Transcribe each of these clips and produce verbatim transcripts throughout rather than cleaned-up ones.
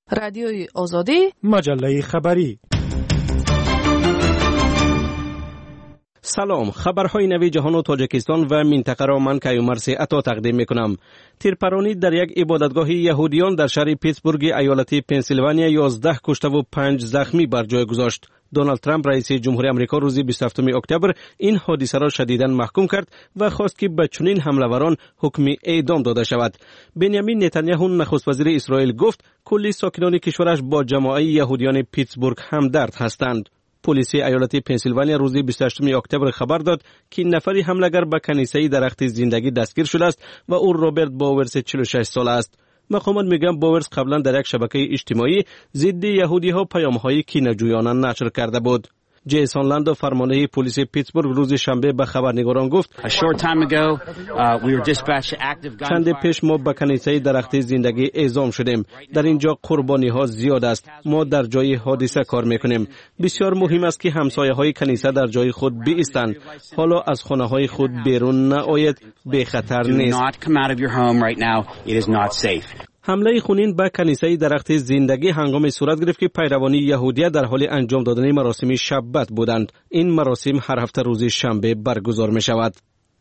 رادیوی آزادی، مجله خبری. سلام، خبرهای نوی جهان و تاجیکستان و منطقه را من کیومرث عطا تقدیم میکنم. تیرپرانی در یک عبادتگاه یهودیان در شهر پیتسبورگ ایالت پنسیلوانیا یازده کشته و پنج زخمی بر جای گذاشت. دونالد ترامپ رئیس جمهوری آمریکا روز بیست و هفتم اکتبر این حادثه را شدیداً محکوم کرد و خواست که به چنین حمله‌وران حکم اعدام داده شود. بنیامین نتانیاهو نخست وزیر اسرائیل گفت کلی ساکنان کشورش با جماعت یهودیان پیتسبورگ همدرد هستند. پلیس ایالت پنسیلوانیا روز بیست و هشتم اکتبر خبر داد که نفری حمله‌گر به کنیسه درخت زندگی دستگیر شده است و او رابرت باورس چهل و شش ساله است. مقامات میگن باورس قبلا در یک شبکه اجتماعی ضد یهودی ها پیام‌های کینه‌جویانه نشر کرده بود. جیسون لندو فرمانده پلیس پیتسبورگ روز شنبه به خبرنگاران گفت چند پیش ما به کنیسه درخت زندگی اعزام شدیم. در اینجا قربانی ها زیاد است. ما در جای حادثه کار میکنیم. بسیار مهم است که همسایه های کنیسه در جای خود بایستند. حالا از خانه های خود بیرون نآیید، به خطر نیست. حمله خونین به کنیسه درخت زندگی هنگام صورت گرفت که پیروان یهودیه در حال انجام دادن مراسم شبت بودند. این مراسم هر هفته روز شنبه برگزار می شود.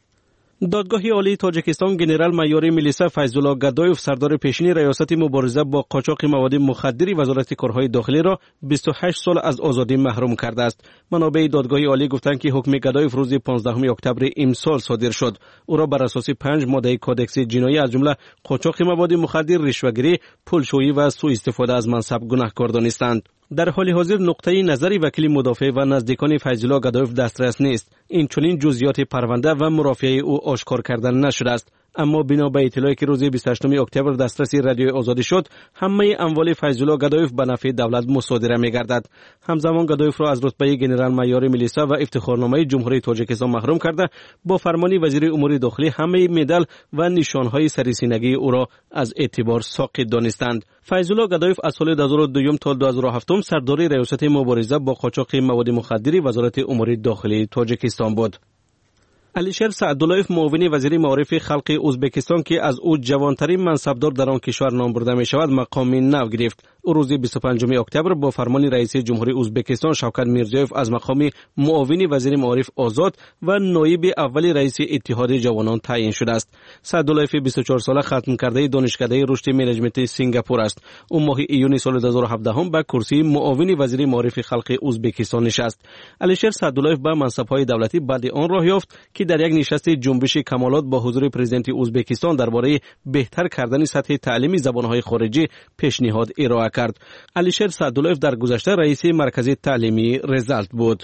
دادگاه عالی تاجیکستان گنرال مایور میلیسا فیض‌الله گدایف سردار پیشین ریاست مبارزه با قاچاق مواد مخدر وزارت کارهای داخلی را بیست و هشت سال از آزادی محروم کرده است. منابع دادگاه عالی گفتند که حکم گدایف روز پانزدهم اکتبر امسال صادر شد. او را بر اساس پنج ماده کودکس جنایی از جمله قاچاق مواد مخدر، رشوه‌گیری، پولشویی و سوء استفاده از منصب گناهکار دانستند. در حال حاضر نقطه نظری وکیل مدافع و نزدیکان فیض‌الله گدایف دسترس نیست. این چنین جزئیات پرونده و مرافعه او آشکار کردن نشده است. اما بنا به اطلاعی که روز بیست و هشتم اکتبر دسترسی رادیوی آزادی شد، همه اموال فیض‌الله گدایف به نفع دولت مصادره می‌گردد. همزمان گدایف را از رتبه گنرال مایور میلیسا و افتخارنامه جمهوری تاجیکستان محروم کرده، با فرمان وزیر امور داخلی همه مدال و نشانهای سریسینگی او را از اعتبار ساقط دانستند. فیض‌الله گدایف از سال دو هزار و دو تا دو هزار و هفت سردار ریاست مبارزه با قاچاق مواد مخدر وزارت امور داخلی تاجیکستان بود. علیشیر سعداللهیف معاون وزیر معارف خلق ازبکستان که از او جوانترین منصبدار در آن کشور نام برده می شود مقام نو گرفت. او روز بیست و پنجم اکتبر با فرمان رئیس جمهوری ازبکستان شوکت میرزیوف از مقام معاون وزیر معارف آزاد و نایب اول رئیس اتحاد جوانان تعیین شده است. سعداللهیف بیست و چهار ساله ختم کرده دانشکده رشد منیجمنت سنگاپور است. او ماه ایون سال دو هزار و هفده به کرسی معاون وزیر معارف خلق ازبکستان نشست. علیشیر سعداللهیف به منصب‌های دولتی بعد آن راه یافت که در یک نشست جنبش کمالات با حضور پرزیدنت ازبکستان درباره بهتر کردن سطح تعلیمی زبان‌های خارجی پیشنهاد ارائه کرد. علیشیر سعداللهیف در گذشته رئیس مرکز تعلیمی رزالت بود.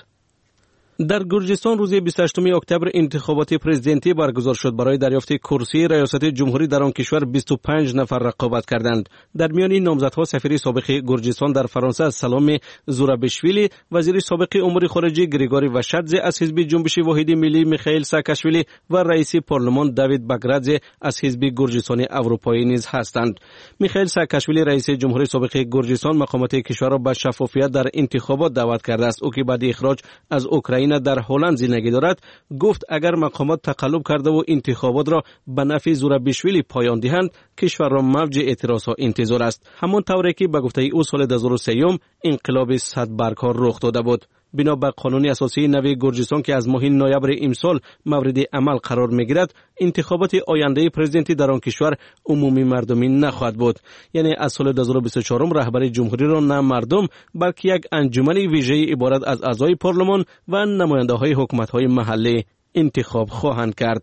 در گرجستان روز بیست و هشتم اکتبر انتخابات پرزیدنتی برگزار شد. برای دریافت کرسی ریاست جمهوری در آن کشور بیست و پنج نفر رقابت کردند. در میان این نامزدها سفیر سابق گرجستان در فرانسه سلام زورابشویلی، وزیر سابق امور خارجه گریگوری وشادزه از حزب جنبش واحد ملی میخائیل ساکاشویلی و رئیس پارلمان داوید باگرادزه از حزب گرجستان اروپایی نیز هستند. میخائیل ساکاشویلی رئیس جمهوری سابق گرجستان مقامات کشور را به شفافیت در انتخابات دعوت کرده است. او که بعد اخراج از اوکراین در هلند زندگی دارد، گفت اگر مقامات تقلب کرده و انتخابات را به نفع زورابشویلی پایان دهند، کشور را موج اعتراضها انتظار است. همان طوری که به گفته او سال دو هزار و سه انقلاب صد برگ‌ها رخ داده بود. بنا به قانون اساسی نو گرجستان که از ماه نوامبر امسال مورد عمل قرار میگیرد، انتخابات آینده پرزیدنتی در آن کشور عمومی مردمی نخواهد بود. یعنی از سال دو هزار و بیست و چهار رهبری جمهوری را نه مردم بلکه یک انجمن ویژه عبارت از اعضای پارلمان و نماینده های حکومت های محلی انتخاب خواهند کرد.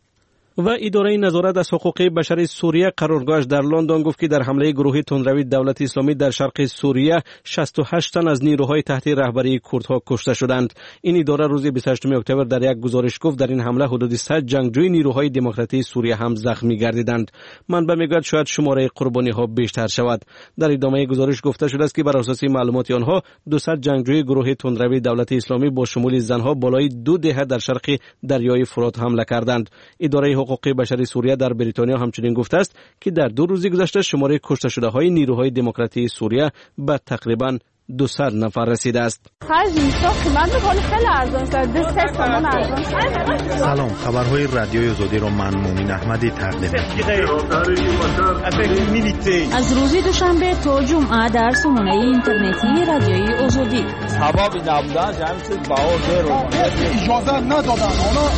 و اداره نظارت از حقوق بشر سوریه قرارگاهش در لندن گفت که در حمله گروه تندروی دولت اسلامی در شرق سوریه شصت و هشت تن از نیروهای تحت رهبری کردها کشته شدند. این اداره روز بیست و هشتم اکتبر در یک گزارش گفت در این حمله حدود صد جنگجوی نیروهای دموکراتی سوریه هم زخمی گردیدند. منبع میگوید شاید شماره قربانی ها بیشتر شود. در ادامه گزارش گفته شده است که بر اساس معلومات آنها دویست جنگجوی گروه تندروی دولت اسلامی با شمول زنها بالای دو دهه در شرق دریای فرات حمله کردند. اداره حقوق بشر سوریه در بریتانیا همچنین گفته است که در دو روز گذشته شماره کشته شده های نیروهای دموکراتی سوریه به تقریباً دویست نفر رسیده است. سلام، خبرهای رادیوی آزادی را من مومن احمدی تقدیم می‌کنم. از روز دوشنبه تا جمعه در سامانه اینترنتی رادیوی آزادی. سبب نبودن جمعیت باور رو اجازه ندادن.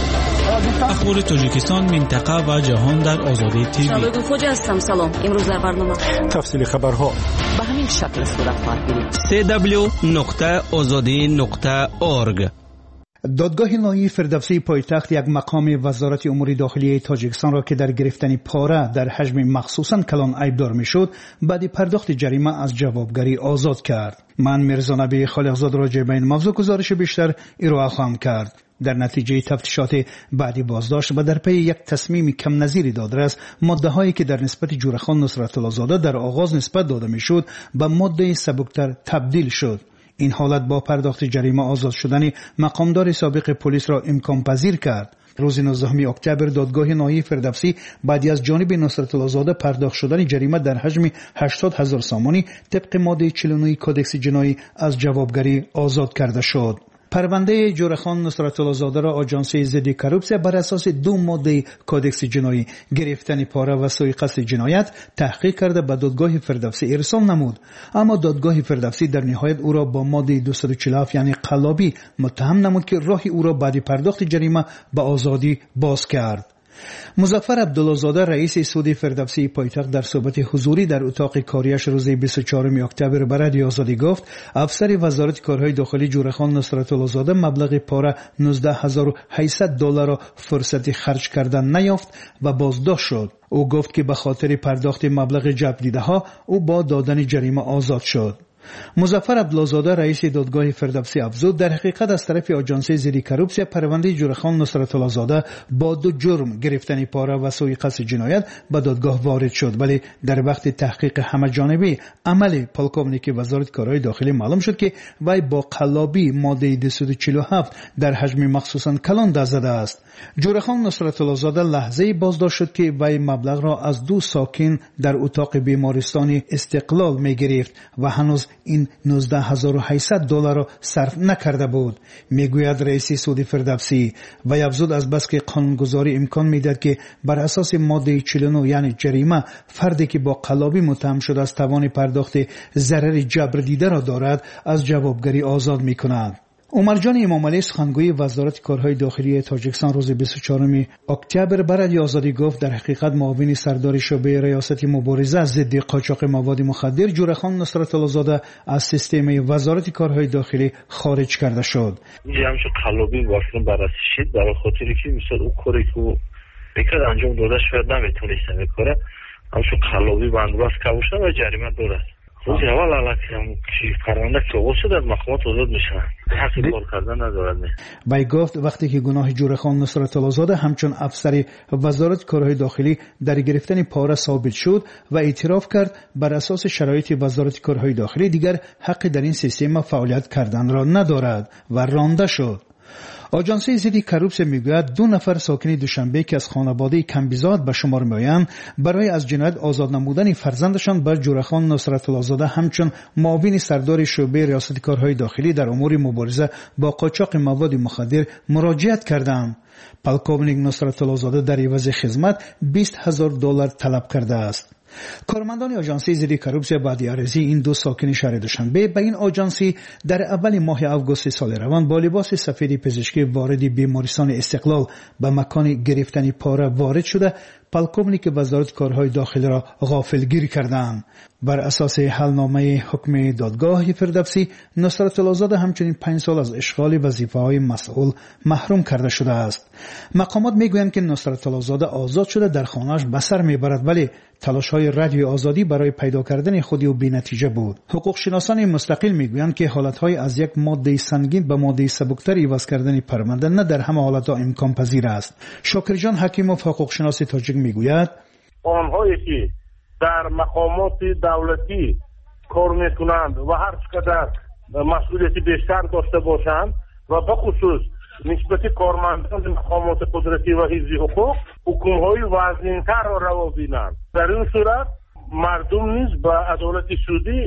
اخبار تاجیکستان، منطقه و جهان در آزادی تیوی. شباب فوج هستم. سلام. امروز در برنامه تفصیل خبرها به همین شکل صورت خواهد گرفت. سی دبلیو نقطه آزادی نقطه اورگ. دادگاه نهایی فردوسی پایتخت یک مقام وزارت امور داخلی تاجیکستان را که در گرفتن پاره در حجم مخصوصاً کلان عیبدار میشد، بعد پرداخت جریمه از جوابگری آزاد کرد. من میرزا نبی خالقزاد راجع به این موضوع گزارش بیشتر ارائه خواهم کرد. در نتیجه تفتیشات بعدی بازداشت و در پی یک تصمیم کم نظیری دادرس، ماده هایی که در نسبت جورخان نصرت الله زاده در آغاز نسبت داده میشد به ماده سبکتر تبدیل شد. این حالت با پرداخت جریمه آزاد شدن مقامدار سابق پلیس را امکان پذیر کرد. روز نوزدهم اکتبر دادگاه نهایی فردوسی بعدی از جانب نصرت الله زاده پرداخت شدن جریمه در حجم هشتاد هزار سامانی طبق ماده چهل و نه کدکس جنایی از جوابگری آزاد کرده شد. پرونده جورخان نصرت الله زاده را آژانس ضد کروپسیا بر اساس دو ماده کدکس جنایی گرفتن پاره و سوء قصد جنایت تحقیق کرده به دادگاه فردوسی ارسال نمود، اما دادگاه فردوسی در نهایت او را با ماده دویست و چهل و هفت یعنی قلابی متهم نمود که راه او را بعد پرداخت جریمه به آزادی باز کرد. مظفر عبدالله زاده رئیس سود فردوسی پایتخت در صحبت حضوری در اتاق کاریش روز بیست و چهارم اکتبر به رادیو آزادی گفت افسر وزارت کارهای داخلی جورخان نصرت الله زاده مبلغ پاره نوزده هزار و هشتصد دلار را فرصت خرج کردن نیافت و بازداشت شد. او گفت که به خاطر پرداخت مبلغ جلب دیده ها او با دادن جریمه آزاد شد. مظفر عبدالله زاده رئیس دادگاه فردوسی افزود در حقیقت از طرف آژانس ضد کروپسیا پرونده جورخان نصرت الله زاده با دو جرم گرفتن پاره و سوء قصد جنایت به دادگاه وارد شد، ولی در وقت تحقیق همه جانبه عمل پالکوونیک وزارت کارهای داخلی معلوم شد که وی با قلابی ماده دویست و چهل و هفت در حجم مخصوصاً کلان دست زده است. جورخان نصرت الله زاده لحظه بازداشت شد که وی مبلغ را از دو ساکن در اتاق بیمارستان استقلال می گرفت و هنوز این نوزده هزار و هشتصد دلار را صرف نکرده بود. میگوید رئیس سود فردوسی و افزود از بس که قانونگذاری امکان میدهد که بر اساس ماده چهل و نه یعنی جریمه فردی که با قلابی متهم شده از توان پرداخت ضرر جبر دیده را دارد از جوابگری آزاد میکند. عمر جان امام علی سخنگوی وزارت کارهای داخلی تاجیکستان روز بیست و چهارم اکتبر برای آزادی گفت در حقیقت معاون سردار شعبه ریاست مبارزه ضد قاچاق مواد مخدر جورخان نصرت الله زاده از سیستم وزارت کارهای داخلی خارج کرده شد. همش قلابی واسه بررسی شد برای خاطری که مثلا او کاری که بکرد انجام داده شد نمیتونست بکنه، همش قلابی بندوبست کاوشن و جریمه داره. روز اول علاقه که پرونده که واسه از مقامات آزاد میشن حق کار کردن ندارد. وی گفت وقتی که گناه جورخان نصرت الله زاده همچون افسر وزارت کارهای داخلی در گرفتن پاره ثابت شد و اعتراف کرد بر اساس شرایط وزارت کارهای داخلی دیگر حق در این سیستم فعالیت کردن را ندارد و رانده شد. آژانس ضد کروپسیا میگوید دو نفر ساکن دوشنبه که از خانواده کمبیزاد به شمار میآیند برای از جنایت آزاد نمودن فرزندشان بر جورخان نصرت الله زاده همچون معاون سردار شعبه ریاست کارهای داخلی در امور مبارزه با قاچاق مواد مخدر مراجعت کردند. پالکوونیک نصرت الله زاده در عوض خدمت بیست هزار دلار طلب کرده است. کارمندان آژانس ضد کروپسیا بعد عرضی این دو ساکن شهر دوشنبه به این آژانسی در اول ماه آگوست سال روان با لباس سفید پزشکی وارد بیمارستان استقلال به مکان گرفتن پاره وارد شده پالکوونیک وزارت کارهای داخلی را غافلگیر کردند. بر اساس حلنامه حکم دادگاه فردوسی نصرت الله زاده همچنین پنج سال از اشغال وظیفه‌های مسئول محروم کرده شده است. مقامات میگویند که نصرت الله زاده آزاد شده در خانه‌اش به سر میبرد، ولی تلاش‌های رادیو آزادی برای پیدا کردن خودی و بی‌نتیجه بود. حقوق شناسان مستقل میگویند که حالت‌های از یک ماده سنگین به ماده سبکتر عوض کردن پرونده نه در همه حالت‌ها امکان پذیر است. شاکر جان حکیموف حقوق شناس تاجیک میگوید آنهایی که در مقامات دولتی کار میکنند و هر چقدر مسئولیتی بیشتر داشته باشند و به خصوص نسبت کارمندان مقامات قدرتی و حفظ حقوق حکم‌های وزن‌تر را روا بینند، در این صورت مردم نیز به عدالت سودی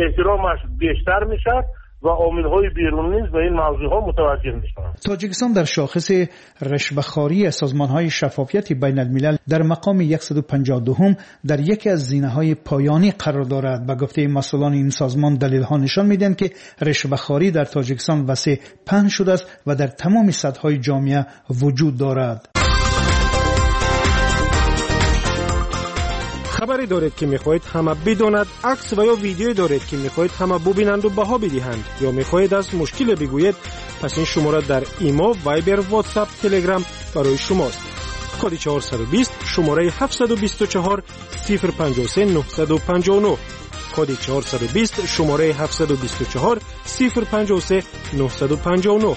احترامش بیشتر میشد و عامل‌های بیرونی به این موضوعها متوجه میشوند. تاجیکستان در شاخص رشوه‌خواری سازمان‌های شفافیت بین الملل در مقام صد و پنجاه و دو در یکی از زینه‌های پایانی قرار دارد. به گفته مسئولان این سازمان دلیل‌ها نشان می‌دهند که رشوه‌خواری در تاجیکستان وسیع پهن شده است و در تمام سطح‌های جامعه وجود دارد. خبری دارید که میخواهید همه بداند، عکس و یا ویدیویی دارید که میخواهید همه ببینند و بها بدهند، یا میخواهید از مشکل بگویید، پس این شماره در ایما، وایبر، واتساپ، تلگرام برای شماست. کد چهارصد و بیست شماره هفتصد و بیست و چهار صفر پنجاه و سه نهصد و پنجاه و نه. کد چهارصد و بیست شماره هفتصد و بیست و چهار صفر پنجاه و سه نهصد و پنجاه و نه.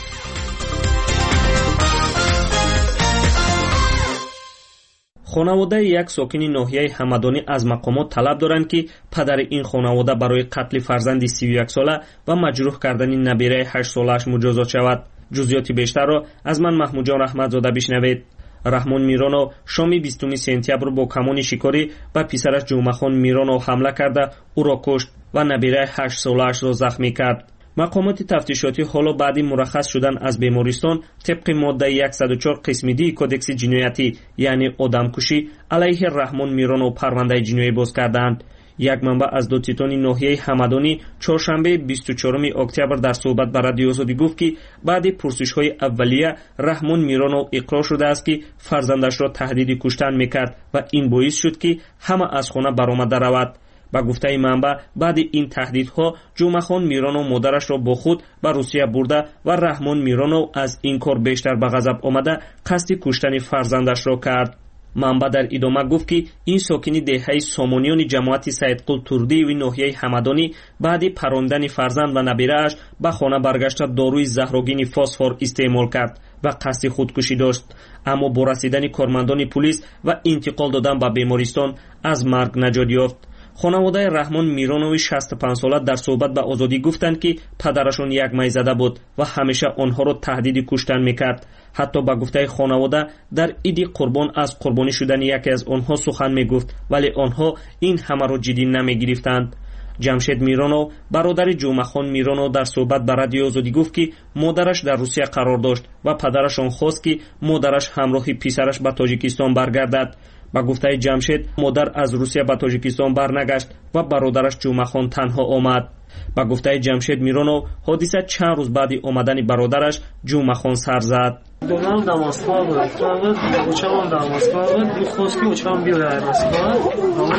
خانواده یک ساکن ناحیه همدانی از مقامات طلب دارند که پدر این خانواده برای قتل فرزند سی و یک ساله و مجروح کردن نبیره هشت سالش مجازات شود. جزئیات بیشتر را از من محمود جان رحمتزاده بشنوید. رحمان میرانو شام بیستم سپتامبر با کمان شکاری و پسرش جمعخان میرانو حمله کرده او را کشت و نبیره هشت سالش را زخمی کرد. مقامات تفتیشاتی حالا بعدی مرخص شدن از بیمارستان طبق ماده صد و چهار قسم دی کدکس جنایتی یعنی آدمکشی علیه رحمان میرانو پرونده جنایی باز کردند. یک منبع از دو تیتانی ناحیه همدانی چهارشنبه بیست و چهارم اکتبر در صحبت با رادیو آزادی گفت که بعد پرسش‌های اولیه رحمان میرانو اقرار شده است که فرزندش را تهدید کشتن میکرد و این باعث شد که همه از خانه برآمده رود. با گفته منبع بعد این تهدیدها جمعخان میرانو مادرش را با خود به روسیه برده و رحمان میرانو از این کار بیشتر به غضب آمده قصد کشتن فرزندش را کرد. منبع در ادامه گفت که این ساکن دهه سامانیان جماعت سیدقل تردی و ناحیه همدانی بعد پراندن فرزند و نبیره‌اش به خانه برگشته داروی زهرآگین فسفر استعمال کرد و قصد خودکشی داشت، اما با رسیدن کارمندان پلیس و انتقال دادن به بیمارستان از مرگ نجات یافت. خانواده رحمان میرانوی شصت و پنج ساله در صحبت به آزادی گفتند که پدرشون یک میزده بود و همیشه آنها را تهدید کشتن میکرد. حتی به گفته خانواده در عید قربان از قربانی شدن یکی از آنها سخن میگفت، ولی آنها این همه را جدی نمیگرفتند. جمشید میرانو برادر جمعخان میرانو در صحبت به رادیو آزادی گفت که مادرش در روسیه قرار داشت و پدرشون خواست که مادرش همراه پسرش به تاجیکستان برگردد. با گفته جمشید مادر از روسیه به تاجیکستان برنگشت و برادرش جمعخان تنها آمد. با گفته جمشید میرانو حادثه چند روز بعد آمدن برادرش جمعخان سر زد. دادم در مسکو بود، اوچه‌ام در مسکو بود، می‌خواست که اوچه‌ام بیاد مسکو.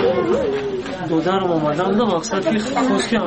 دادم اومدم دو مقصد که خواست که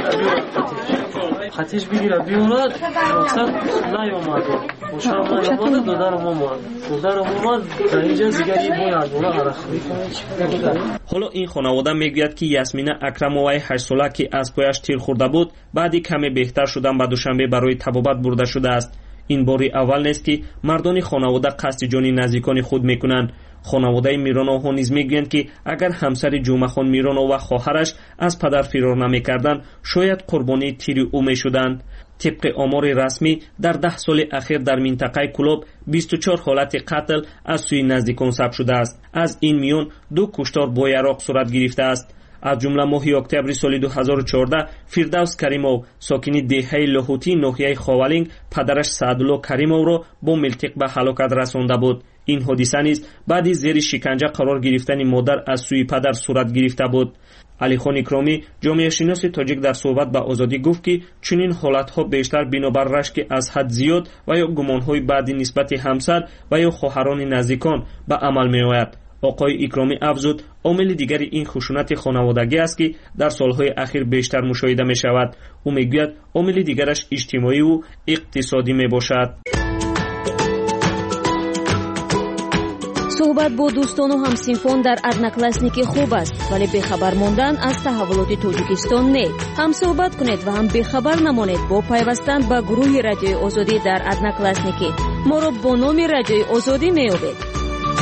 خطیش بگیره بیارد، مقصد نیامد. اوچه‌ام نیامد، دادم اومد. دادم اومد در اینجا دیگری باید برای حرخی. حالا این خانواده میگوید که یاسمین اکرمووای هشت ساله که از پایش تیر خورده بود بعدی کمی بهتر شدن به دوشنبه برای طبابت برده شده است. این باری اول نیست که مردان خانواده قصد جان نزدیکان خود میکنند. خانواده میرانو ها نیز میگویند که اگر همسر جمعخان میرانو و خواهرش از پدر فرار نمیکردند شاید قربانی تیر او میشدند. طبق آمار رسمی در ده سال اخیر در منطقه کلوب بیست و چهار حالت قتل از سوی نزدیکان ثبت شده است. از این میان دو کشتار با یراق صورت گرفته است. از جمله ماه اکتبر سال دو هزار و چهارده فردوس کریمov ساکن دهه لاهوتی ناحیه خاولینگ پدرش سعدالله کریمov را با ملتق به هلاکت رسانده بود. این حادثه نیز بعد از زیر شکنجه قرار گرفتن مادر از سوی پدر صورت گرفته بود. علی خان اکرامی جامعه شناس تاجیک در صحبت با آزادی گفت که چنین حالت‌ها بیشتر بنابر رشک از حد زیاد و یا گمان‌های بعدی نسبت همسر و یا خواهران نزدیکان به عمل می‌آید. آقای اکرامی افزود عامل دیگری این خشونت خانوادگی است که در سالهای اخیر بیشتر مشاهده می شود. او میگوید عامل دیگرش اجتماعی و اقتصادی می باشد. صحبت با دوستان و همسنفان در ادناکلاسنیکی خوب است، ولی بخبر ماندن از تحولات تاجیکستان نه. هم صحبت کنید و هم بخبر نمانید با پیوستن به گروه رادیوی آزادی در ادناکلاسنیکی. ما را با نام رادیوی آزادی می‌یابید.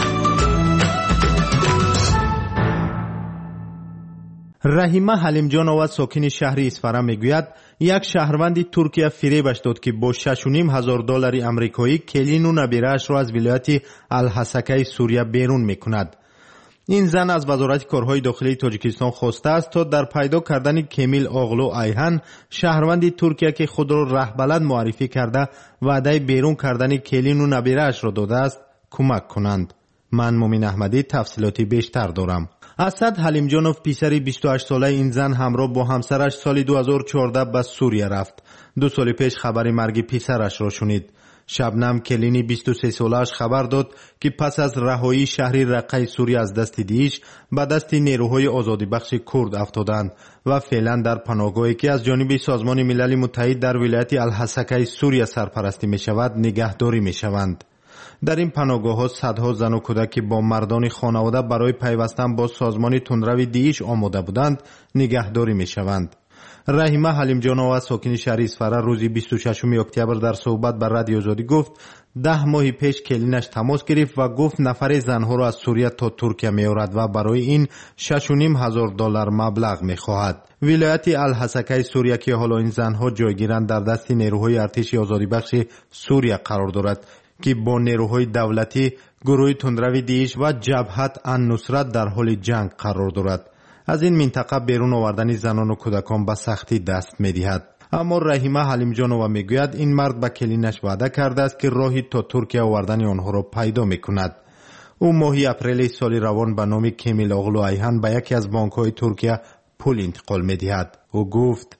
رحیمه حلیمجانова ساکن شهر اصفهان میگوید یک شهروند ترکیه فریبش داد که با شش و نیم هزار دلار آمریکایی کلین و نبیره‌اش را از ولایت الحسکه سوریه بیرون میکند. این زن از وزارت کارهای داخلی تاجیکستان خواسته است تا در پیدا کردن کمیل اغلو ایهن، شهروند ترکیه که خود را رهبلد معرفی کرده وعده بیرون کردن کلین و نبیره‌اش را داده است کمک کنند. من مومین احمدی تفصیلاتی بیشتر دارم. اسد حلیمجانوف پسر بیست و هشت ساله این زن همراه با همسرش سال دو هزار و چهارده به سوریه رفت. دو سال پیش خبر مرگ پسرش را شنید. شبنم کلینی بیست و سه ساله‌اش خبر داد که پس از رهایی شهری رقه سوریه از دست دیش به دست نیروهای آزادی بخش کرد افتادند و فعلا در پناهگاهی که از جانب سازمان ملل متحد در ولایت الحسکه سوریه سرپرستی می شود نگهداری می شوند. در این پناهگاه ها صدها زن و کودک با مردان خانواده برای پیوستن با سازمان تندرو دیش آماده بودند نگهداری می شوند. رحیمه حلیمجانووا ساکن شهر اصفهان روز بیست و ششم اکتبر در صحبت با رادیو آزادی گفت ده ماه پیش کلینش تماس گرفت و گفت نفر زنها را از سوریه تا ترکیه میآورد و برای این شش و نیم هزار دلار مبلغ میخواهد. ولایت الحسکه سوریه که حالا این زنها جایگیرند در دست نیروهای ارتش آزادی بخش سوریه قرار دارد که با نیروهای دولتی گروه تندرو دیش و جبهت النصرت در حال جنگ قرار دارد. از این منطقه بیرون آوردن زنان و کودکان به سختی دست می‌دهد. اما رحیمه حلیمجانووا میگوید این مرد به کلینش وعده کرده است که راهی تا ترکیه آوردن آنها را پیدا میکند. او ماهی اپریل سال روان به نام کمیل اغلو ایهن به یکی از بانک‌های ترکیه پول انتقال می‌دهد. او گفت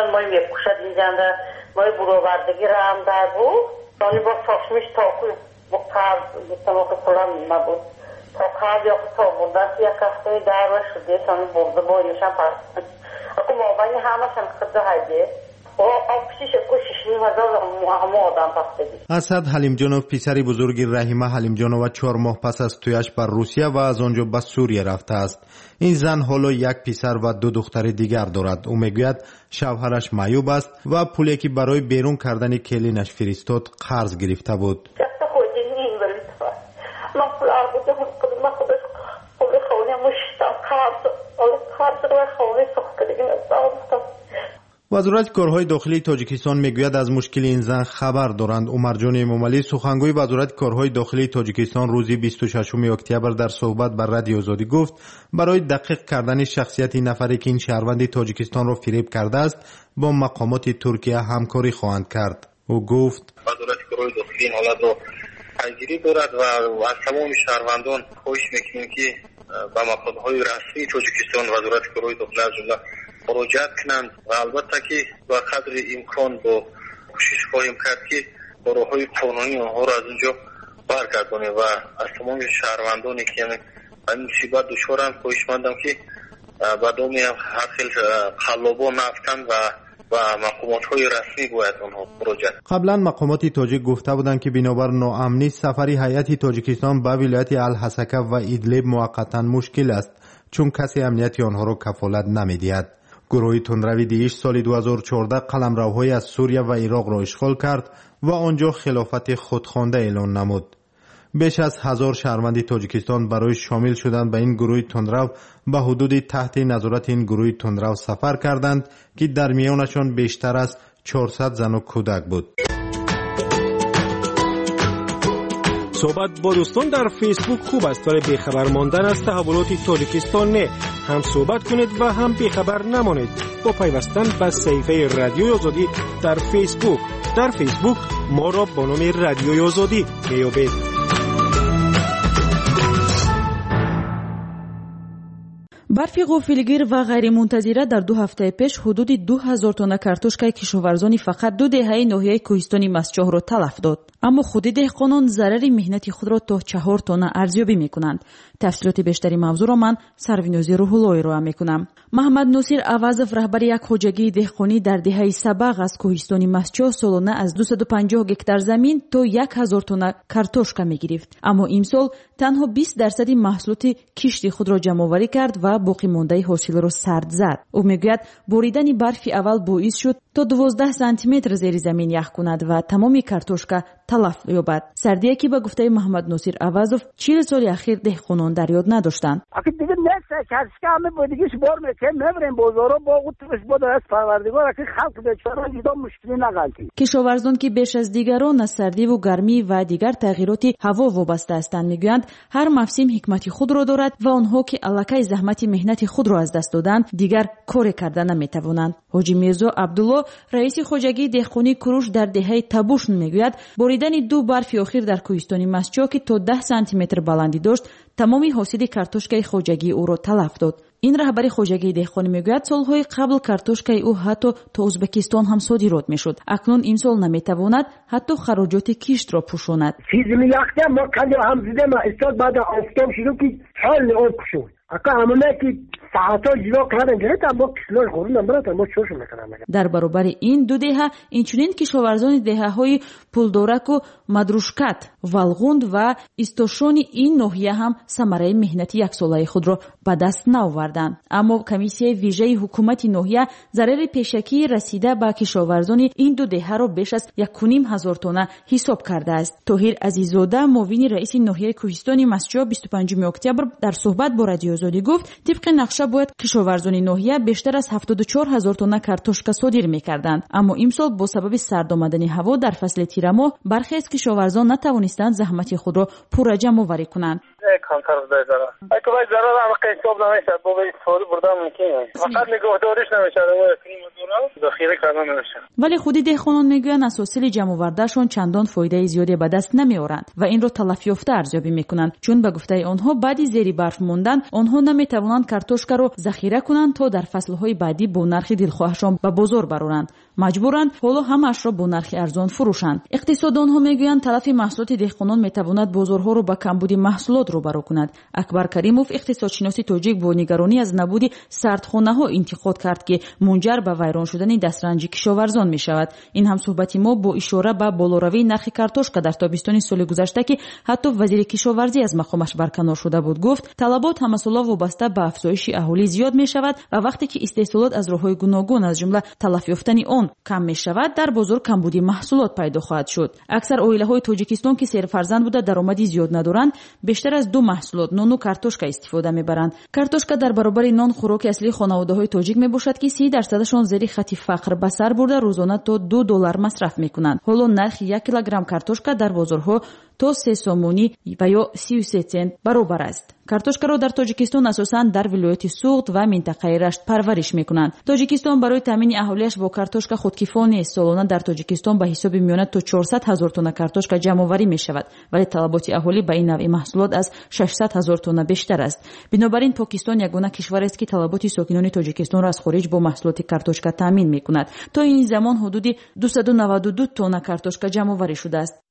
تا قبل یا تا مدت یک هفته در شده تانی برده باریشم پس اکو مابنی همه شم خدا هایده و آبشیش اکو ششنی هزار همه آدم پس بدید. اسد حلیمجانوف پسر بزرگ رحیمه حلیمجانووا چهار ماه پس از تویش بر روسیه و از آنجا به سوریه رفته است. این زن حالا یک پسر و دو دختر دیگر دارد. او میگوید شوهرش معیوب است و پولی که برای بیرون کردن کلینش فرستاد قرض گرفته بود. وزارت کارهای داخلی تاجیکستان میگوید از مشکل این زن خبر دارند. عمرجان امامعلی سخنگوی وزارت کارهای داخلی تاجیکستان روز بیست و ششم اکتبر در صحبت با رادیو آزادی گفت برای دقیق کردن شخصیت نفری که این شهروند تاجیکستان را فریب کرده است با مقامات ترکیه همکاری خواهند کرد. او گفت وزارت کارهای داخلی این حالت را پیگیری دارد و از تمام شهروندان خواهش میکنیم که به مقامات رسمی تاجیکستان وزارت کارهای داخلی از جمله مراجعت کنند و البته که با قدر امکان با کوشش خواهیم کرد که با راههای قانونی آنها را از اونجا برگردانیم و از تمام شهروندانی که این مصیبت دچارند خواهشمندم که به دام هر خیل قلابا نفتند و و مقامات های رسمی باید آنها مراجعت. قبلا مقامات تاجیک گفته بودند که بنابر ناامنی سفری هیئت تاجیکستان به ولایت الحسکه و ایدلب موقتا مشکل است چون کسی امنیت آنها را کفالت نمیدهد. گروه تندرو دیش سال دو هزار و چهارده قلمروهای از سوریه و عراق را اشغال کرد و آنجا خلافت خودخوانده اعلان نمود. بیش از هزار شهروند تاجیکستان برای شامل شدن به این گروه تندرو به حدود تحت نظارت این گروه تندرو سفر کردند که در میانشان بیشتر از چهارصد زن و کودک بود. صحبت با دوستان در فیسبوک خوب است ولی بیخبر ماندن از تحولات تاجیکستان نه. هم صحبت کنید و هم بیخبر نمانید با پیوستن به صفحه رادیو آزادی در فیسبوک. در فیسبوک ما را با نام رادیو آزادی میابید. برفی غافلگیر و غیرمنتظره در دو هفته پیش حدود دو هزار تن کارتوشکای کشاورزانی فقط دو دهه ناحیه کوهستانی مسچاه را تلف داد. اما خود دهقانان ضرر مهنت خود را تا چهار تن ارزیابی میکنند. تفصیلات بیشتری موضوع را من سروینوزی روح‌اللهی را میکنم. محمد نصیر عوضف رهبر یک خوجگی دهقانی در دهه سبق از کوهستانی مسچاه سالانه از دویست و پنجاه گکتار زمین تا یک هزار تن کارتوشکا میگرفت. اما امسال تنها بیست درصد محصولات کشتی خود را جمع آوری کرد و باقی مانده حاصل را سرد زد. او میگوید بریدن برف اول باعث شد تا تا دوازده سانتی متر زیر زمین یخ کند و تمام کارتوشکا تلف یابد. سردی که به گفته محمد ناصر عوضوف چهل سال اخیر دهقانان در یاد نداشتند. اگه دیگه نشه کارشکا همه بودیش بار میکنیم نبریم بازارا با قطبش بود از پروردگار که خلق بیچاره دیدم مشکلی نگالتی. کشاورزان که بیش از دیگران از سردی و گرمی و دیگر تغییرات هوا وابسته هستند میگویند هر موسم حکمتی خود را دارد و آنها که الکی زحمت مهنت خود را از دست دادند دیگر کار کردن نمیتوانند. حاجی میرزا عبدالله رئیس خوجگی دهقانی کروش در دهه تبوشن میگوید بریدن دو برف اخیر در کوهستان مسجو که تا ده سانتی متر بلندی داشت تمامی حاصل کارتوشکای خوجگی او را تلف داد. این رهبر خوجگی دهقانی میگوید سالهای قبل کارتوشکای او حتی تا ازبکستان هم صادرات میشد. اکنون این سال نمیتواند حتی خراجات کشت را پوشاند. چیزی میلاخته ما کلی هم زده ما استاد بعد آفتاب شروع که حال آب کشون. اکا همونه که ساعتا جیوا کردن گرفت اما کسلار خورون نمبرات اما چوش میکنم. در برابر این دو دهه اینچنین کشاورزان دهه‌های پولدورک و مدروشکت، والغوند و استوشون این ناحیه هم ثمره مهنت یک ساله خود را به دست نآوردند. اما کمیسیه ویژه حکومت ناحیه ضرر پیشکی رسیده به کشاورزان این دو دهه را بیش از یک و نیم هزار تن حساب کرده است. طاهر عزیزاده معاون رئیس ناحیه کوهستان مسجو بیست و پنجم اکتبر در صحبت با رادیو آزادی گفت طبق نقشه باید کشاورزان ناحیه بیشتر از هفتاد و چهار هزار تن کارتوشکا صادر می‌کردند. اما امسال با سبب سرد آمدن هوا در فصل تیر ماه برخی از کشاورزان نتوانستند زحمت خود را پورا جمع آوری کنند. کمتر بوده ضرر. اگه باید ضرر هم حساب نمیشه با باید فوری بردن میکنه. فقط نگهداریش نمیشه و ذخیره کردن نمیشه. ولی خودی دهقانان میگویند از حاصل جمع آوردهشان چندان فایده زیادی به دست نمیآورند و این را تلف یافته ارزیابی میکنند چون به گفته آنها بعد زیر برف ماندن آنها نمیتوانند کارتوشکا را ذخیره کنند تا در فصلهای بعدی با نرخ دلخواهشان به بازار برآورند. مجبورند حالا همش را با نرخ ارزان فروشند. اقتصاددانها میگویند تلف محصولات دهقانان میتواند بازارها را به کمبود محصولات روبرو کند. اکبر کریموف اقتصادشناس تاجیک با نگرانی از نبود سردخانه‌ها انتقاد کرد که منجر به ویران شدن دسترنج کشاورزان میشود. این هم صحبت ما با اشاره به بالاروی نرخ کارتوشکا در تابستان سال گذشته که حتی وزیر کشاورزی از مقامش برکنار شده بود گفت طلبات همساله وابسته به افزایش اهالی زیاد میشود و وقتی که استحصالات از راه‌های گوناگون از جمله تلف یافتن آن کم میشود در بازار کمبودی محصولات پیدا خواهد شد. اکثر عائله‌های تاجیکستان که سه فرزند بوده درآمدی زیاد ندارند بیشتر از دو محصولات نان و کارتوشکا استفاده میبرند. کارتوشکا در برابر نان خوراک اصلی خانواده‌های تاجیک میباشد که سی درصدشان زیر خط فقر به سر برده روزانه تا دو دلار مصرف میکنند. حالا نرخ یک کیلوگرم کارتوشکا در بازارها تا سه سومونی و یا سی و سه سنت برابر است. کارتوشکا را در تاجیکستان اساساً در ولایت سوغد و منطقه رشت پرورش میکنند. تاجیکستان برای تامین اهالیش با کارتوشکا خودکفا نیست. سالانه در تاجیکستان به حساب میانه تا چهارصد هزار تن کارتوشکا جمع آوری میشود ولی طلبات اهالی به این نوع محصولات از ششصد هزار تن بیشتر است. بنابراین پاکستان یگانه کشور است که طلبات ساکنان تاجیکستان را از خارج با محصولات کارتوشکا تامین میکند. تا این زمان حدود دویست و نود و دو تن کارتوشکا جمع آوری شده است.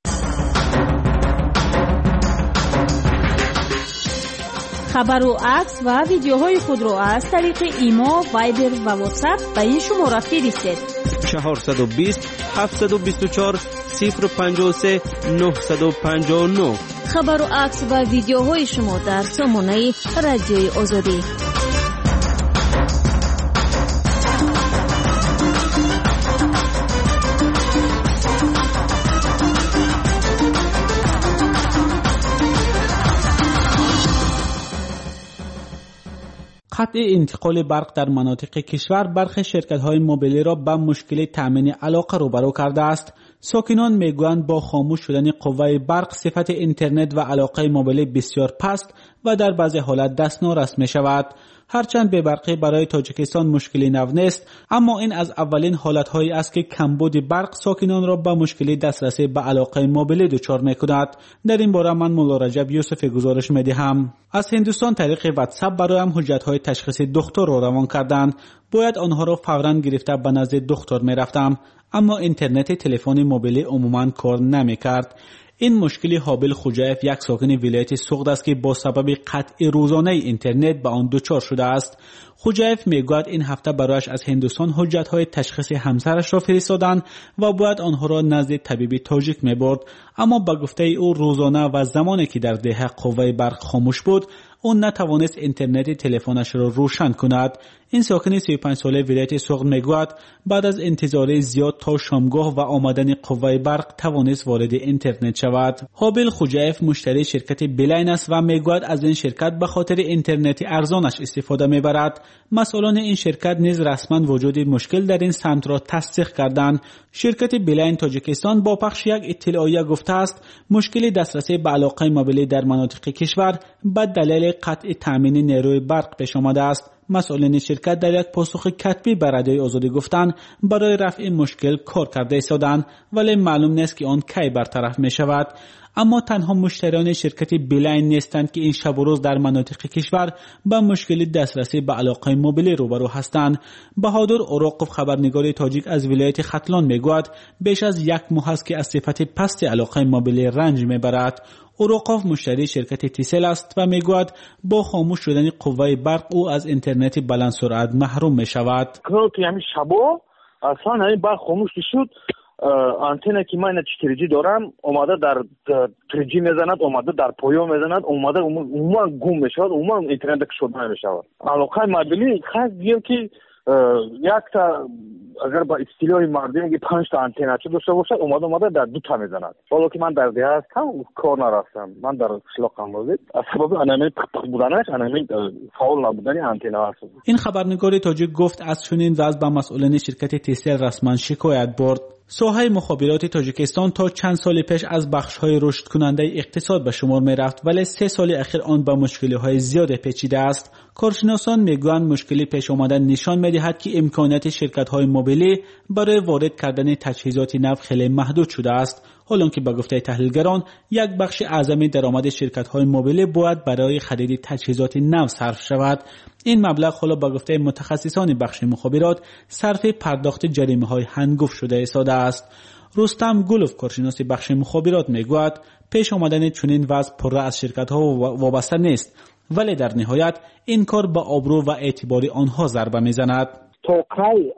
خبر و عکس و ویدیوهای خود را از طریق ایما، وایبر و واتساپ به این شماره فرستید. چهارصد و بیست هفتصد و بیست و چهار صفر پنجاه و سه نهصد و پنجاه و نه. خبر و عکس و ویدیوهای شما در سامانه رادیوی آزادی. قطع انتقال برق در مناطق کشور برخی شرکت‌های موبیلی را به مشکل تامین علاقه روبرو کرده است. ساکنان میگویند با خاموش شدن قوه برق صفت اینترنت و علاقه موبیلی بسیار پست و در بعضی حالت دستنارس می شود. هرچند به برقی برای تاجیکستان مشکلی نو نیست، اما این از اولین حالت‌هایی است که کمبود برق ساکنان را به مشکلی دسترسی به علاقه موبیلی دچار می‌کند. در این باره من مولا رجب یوسف گزارش می‌دهم. از هندوستان طریق واتساپ برایم حجت‌های تشخیص دکتر را روان کردند. باید آنها را فوراً گرفته به نزد دکتر می‌رفتم، اما اینترنت تلفن موبیلی عموماً کار نمی‌کرد. این مشکلی حابل خوجایف یک ساکن ولایت سوغد است که با سبب قطع روزانه اینترنت به آن دچار شده است. خوجایف میگوید این هفته برایش از هندوستان حجت‌های تشخیص همسرش را فرستادند و باید آنها را نزد طبیب تاجیک میبرد، اما به گفته او روزانه و زمانی که در ده قوه برق خاموش بود اون نتوانست اینترنت تلفنش را روشن کند. این ساکن سی و پنج ساله ولایت سوغد میگوید بعد از انتظار زیاد تا شامگاه و آمدن قوه برق توانست وارد اینترنت شود. حابیل خوجایف مشتری شرکت بیلاین است و میگوید از این شرکت به خاطر اینترنت ارزانش استفاده میبرد. مسئولان این شرکت نیز رسما وجود مشکل در این سمت را تصدیق کردند. شرکت بیلاین تاجیکستان با پخش یک اطلاعیه گفته است مشکل دسترسی به علاقه موبیلی در مناطق کشور به دلیل قطع تامین نیروی برق پیش آمده است. مسئولین شرکت در یک پاسخ کتبی به رادیوی آزادی گفتند برای رفع مشکل کار کرده ایستادند ولی معلوم نیست که آن کی برطرف می شود. اما تنها مشتریان شرکت بیلاین نیستند که این شب و روز در مناطق کشور با مشکل دسترسی به علاقه موبیلی روبرو هستند. بهادر اوراقوف خبرنگار تاجیک از ولایت ختلان میگوید بیش از یک ماه است که از صفت پست علاقه موبیلی رنج میبرد. اوراقوف مشتری شرکت تیسل است و میگوید با خاموش شدن قوه برق او از اینترنت بلند سرعت محروم می شود. که همین شبا اصلا همین برق خاموش شد. آنتنا که من چهار جی دارم اومده در سه جی میزند، اومده در پایو میزند، اومده عموما گم میشود، عموما اینترنت شده نمیشود. علاقه موبیلی خاص دیگه که یک تا اگر با اصطلاح مردمی که پنج تا آنتنا چه داشته باشد اومده اومده در دو تا میزند. حالا که من در دیه هستم کار نرفتم، من در قشلاقم بودم از سبب انمی بودنش انمی فعال نبودن آنتنا هست. این خبرنگار تاجیک گفت از چنین وضع با مسئولین شرکت تیسل رسما شکایت برد. ساحه مخابرات تاجیکستان تا چند سال پیش از بخش‌های رشد کننده اقتصاد به شمار می‌رفت ولی سه سال اخیر آن با مشکل‌های زیاد پیچیده است. کارشناسان میگویند مشکلی پیش آمدن نشان می‌دهد که امکانات شرکت‌های موبیلی برای وارد کردن تجهیزات نو خیلی محدود شده است. حالانکه به گفته تحلیلگران یک بخش اعظم درآمد شرکت‌های موبیلی باید برای خرید تجهیزات نو صرف شود. این مبلغ حالا به گفته متخصصان بخش مخابرات صرف پرداخت جریمه‌های هنگفت شده ایستاده است. رستم گلوف کارشناس بخش مخابرات میگوید پیش آمدن چنین وضع پره از شرکت‌ها وابسته نیست ولی در نهایت این کار به آبرو و اعتبار آنها ضربه میزند. تا کی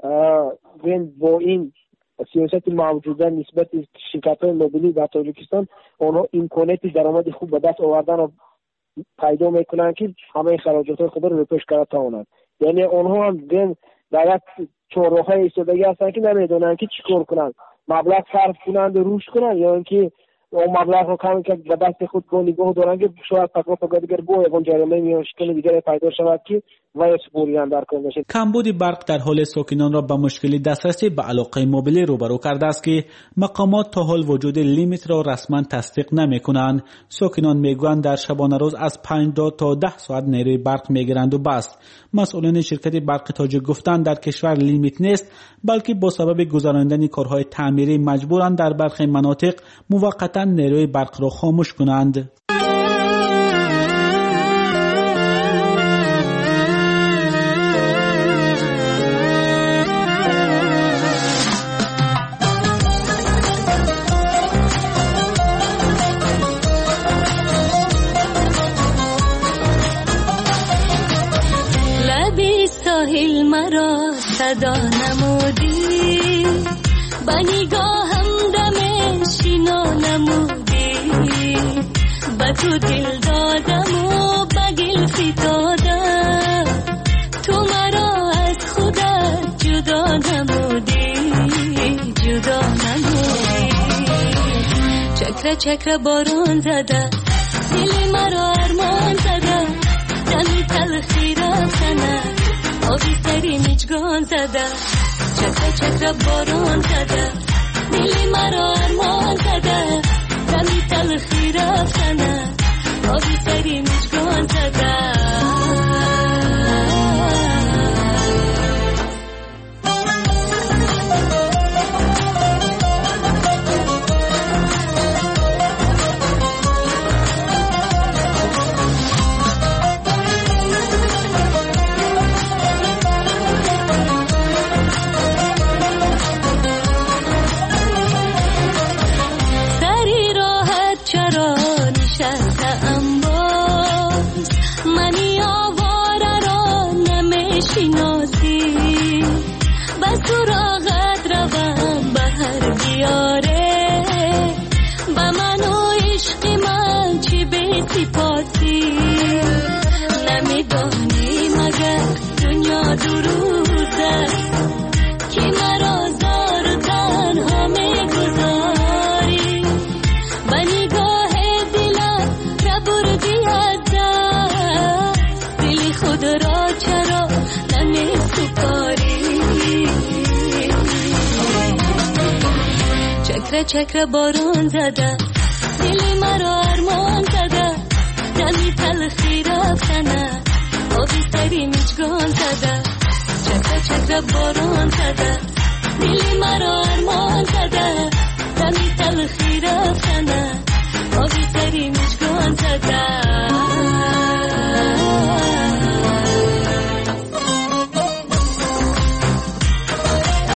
با این سیاست موجوده نسبت شرکت‌های موبیلی در تاجیکستان آنها امکانات درآمد خوب به دست آوردن و پیدا میکنن که همه خراجات خود رو پیش کرده تاونند. یعنی آنها هم در یک چهارراه ایستادگی هستن که نمیدونن که چیکار کنن، مبلغ صرف کنند و روش کنن یا اینکه اون مبلغ رو کمی که به دست خود با نگاه دارن که شاید پکا پکا دیگر با اون جریمه میاشکل دیگر پیدا شود که وای سپوریان در کار نشه. کمبود برق در حال ساکنان را به مشکل دسترسی به علاقه موبیلی روبرو کرده است که مقامات تا حال وجود لیمیت را رسما تصدیق نمیکنند. ساکنان میگویند در شبانه روز از پنج تا ده ساعت نیروی برق میگیرند و بس. مسئولان شرکت برق تاجیک گفتند در کشور لیمیت نیست بلکه با سبب گذراندن کارهای تعمیری مجبورند در برخی مناطق موقتا نیروی برق را خاموش کنند. لبی ساحل مرا صدا نمودی با نگاهم دم شینا نمودی با تو دل دادم و با گل فتادم تو مرا از خودت جدا نمودی جدا نمودی چکر چکر باران زده دل مرا ارمان زده دمی تلخی رفتنه آبی سری میچگان زده چکر چکر باران زده دل مرا ارمان زده دمی تلخی رفتنه آبی سری میچگان زده. نمیدانی مگر دنیا دور چکر چکر باران زده دل مرا ارمان زده دمی تلخی رفتنه آبی تری مجگان زده چکر چکر باران زده دل مرا ارمان زده دمی تلخی رفتنه آبی تری مجگان زده